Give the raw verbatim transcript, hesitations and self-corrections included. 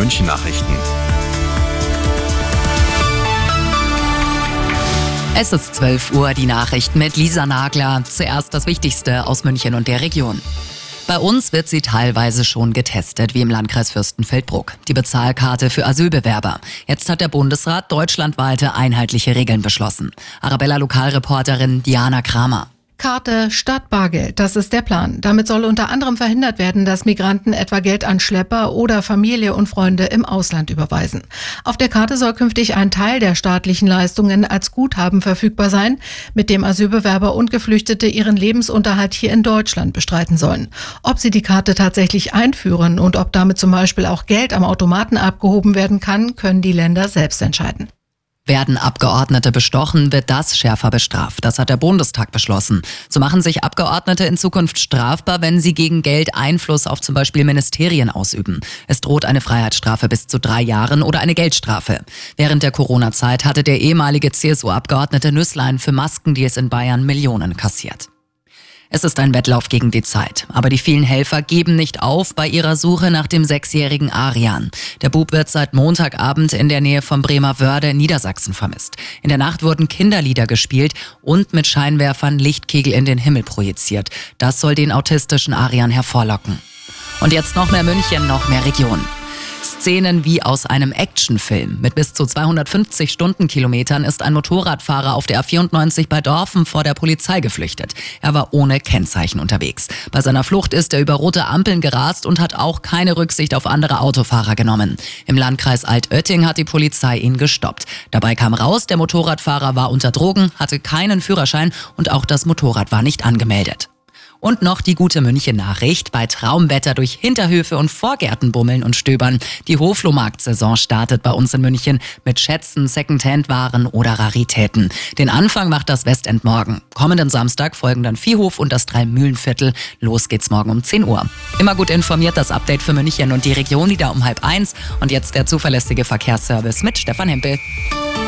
München Nachrichten. Es ist zwölf Uhr, die Nachrichten mit Lisa Nagler. Zuerst das Wichtigste aus München und der Region. Bei uns wird sie teilweise schon getestet, wie im Landkreis Fürstenfeldbruck. Die Bezahlkarte für Asylbewerber. Jetzt hat der Bundesrat deutschlandweite einheitliche Regeln beschlossen. Arabella-Lokalreporterin Diana Kramer. Karte statt Bargeld, das ist der Plan. Damit soll unter anderem verhindert werden, dass Migranten etwa Geld an Schlepper oder Familie und Freunde im Ausland überweisen. Auf der Karte soll künftig ein Teil der staatlichen Leistungen als Guthaben verfügbar sein, mit dem Asylbewerber und Geflüchtete ihren Lebensunterhalt hier in Deutschland bestreiten sollen. Ob sie die Karte tatsächlich einführen und ob damit zum Beispiel auch Geld am Automaten abgehoben werden kann, können die Länder selbst entscheiden. Werden Abgeordnete bestochen, wird das schärfer bestraft. Das hat der Bundestag beschlossen. So machen sich Abgeordnete in Zukunft strafbar, wenn sie gegen Geld Einfluss auf zum Beispiel Ministerien ausüben. Es droht eine Freiheitsstrafe bis zu drei Jahren oder eine Geldstrafe. Während der Corona-Zeit hatte der ehemalige C S U-Abgeordnete Nüßlein für Maskendeals in Bayern Millionen kassiert. Es ist ein Wettlauf gegen die Zeit. Aber die vielen Helfer geben nicht auf bei ihrer Suche nach dem sechsjährigen Arian. Der Bub wird seit Montagabend in der Nähe von Bremerwörde in Niedersachsen vermisst. In der Nacht wurden Kinderlieder gespielt und mit Scheinwerfern Lichtkegel in den Himmel projiziert. Das soll den autistischen Arian hervorlocken. Und jetzt noch mehr München, noch mehr Region. Szenen wie aus einem Actionfilm. Mit bis zu zweihundertfünfzig Stundenkilometern ist ein Motorradfahrer auf der A vierundneunzig bei Dorfen vor der Polizei geflüchtet. Er war ohne Kennzeichen unterwegs. Bei seiner Flucht ist er über rote Ampeln gerast und hat auch keine Rücksicht auf andere Autofahrer genommen. Im Landkreis Altötting hat die Polizei ihn gestoppt. Dabei kam raus, der Motorradfahrer war unter Drogen, hatte keinen Führerschein und auch das Motorrad war nicht angemeldet. Und noch die gute München-Nachricht. Bei Traumwetter durch Hinterhöfe und Vorgärten bummeln und stöbern. Die Hoflohmarkt-Saison startet bei uns in München mit Schätzen, Secondhand-Waren oder Raritäten. Den Anfang macht das Westend morgen. Kommenden Samstag folgen dann Viehhof und das Dreimühlenviertel. Los geht's morgen um zehn Uhr. Immer gut informiert, das Update für München und die Region wieder um halb eins. Und jetzt der zuverlässige Verkehrsservice mit Stefan Hempel.